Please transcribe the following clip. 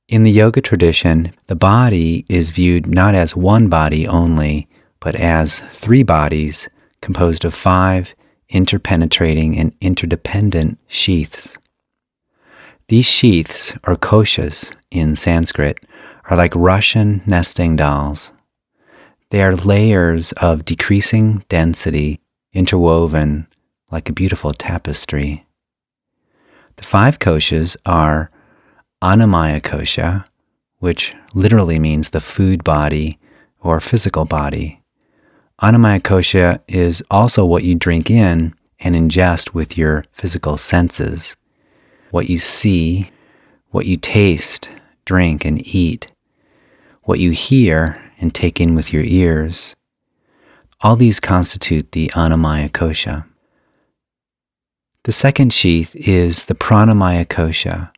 In the yoga tradition, the body is viewed not as one body only, but as three bodies composed of 5 interpenetrating and interdependent sheaths. These sheaths, or koshas in Sanskrit, are like Russian nesting dolls. They are layers of decreasing density interwoven like a beautiful tapestry. The 5 koshas are Annamaya kosha, which literally means the food body or physical body. Annamaya kosha is also what you drink in and ingest with your physical senses, what you see, what you taste, drink, and eat, what you hear and take in with your ears. All these constitute the Annamaya kosha. The second sheath is the Pranamaya kosha,